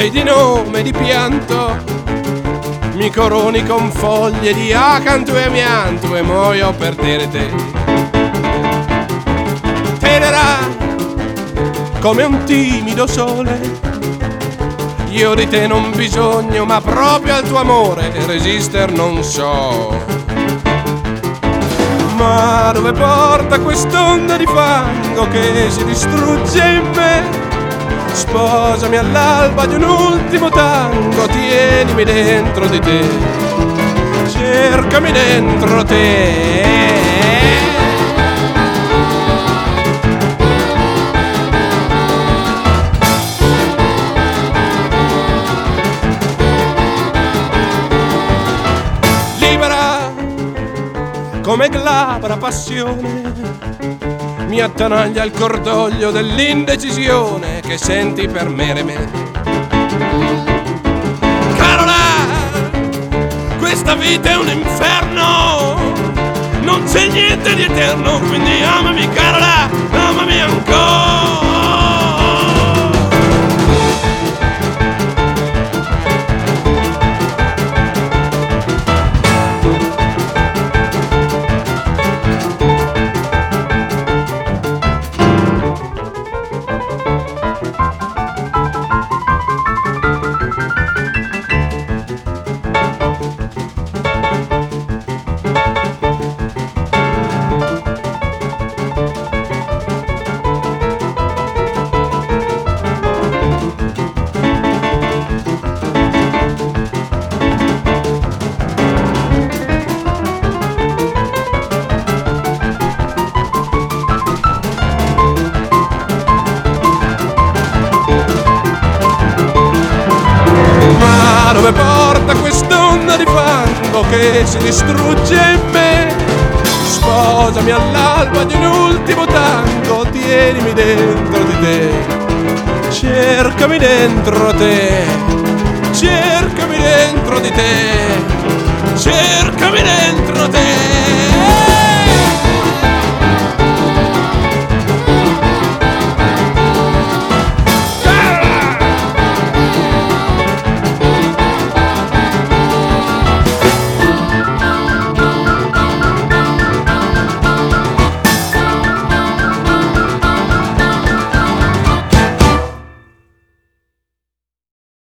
tuoi di nome e di pianto mi coroni con foglie di acanto e amianto e muoio per dire te. Tenera come un timido sole, io di te non bisogno, ma proprio al tuo amore resister non so. Ma dove porta quest'onda di fango che si distrugge in me? Sposami all'alba di un ultimo tango, tienimi dentro di te, cercami dentro te. Libera come glabra passione, mi attanaglia il cordoglio dell'indecisione che senti per me. Carola, questa vita è un inferno, non c'è niente di eterno, quindi amami Carola, amami ancora. Dove porta quest'onda di fango che si distrugge in me? Sposami all'alba di un ultimo tango, tienimi dentro di te, cercami dentro te, cercami dentro di te, cercami dentro te.